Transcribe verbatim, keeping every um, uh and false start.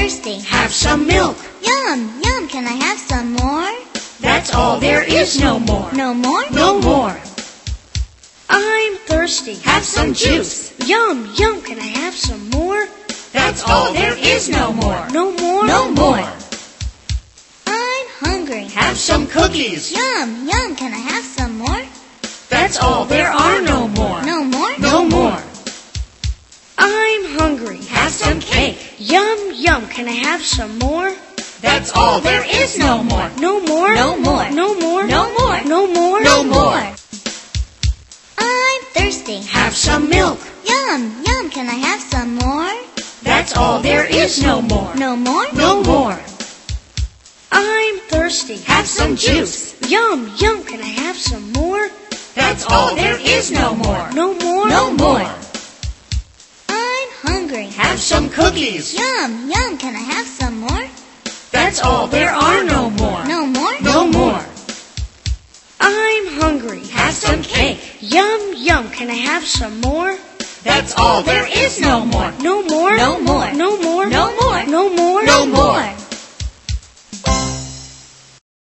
thirsty. Have some milk. Yum, yum, can I have some more? That's all there is, no more. No more? No more. I'm thirsty. Have some juice. Yum, yum, can I have some more? That's all there is, no more. No more? No more. I'm hungry. Have some cookies. Yum, yum, can I have some more? That's all there are, no more. No more? No more. I'm hungry. Have some cake. Yum, yum, can I have some more? That's all there is, no more. No more? No more. No more? No more. No more? No more. I'm thirsty. Have some milk. Yum, yum, can I have some more? That's all there is, no more. No more? No more. I'm thirsty. Have some juice. Yum, yum, can I have some more? That's all there is, no more. No more? No more. I'm hungry. Have some cookies. Yum, yum, can I have some more? That's all there are, no more. No more? No more. I'm hungry. Have some cake. Yum, yum, can I have some more? That's all there is, no more. No more? No more. No more? No more.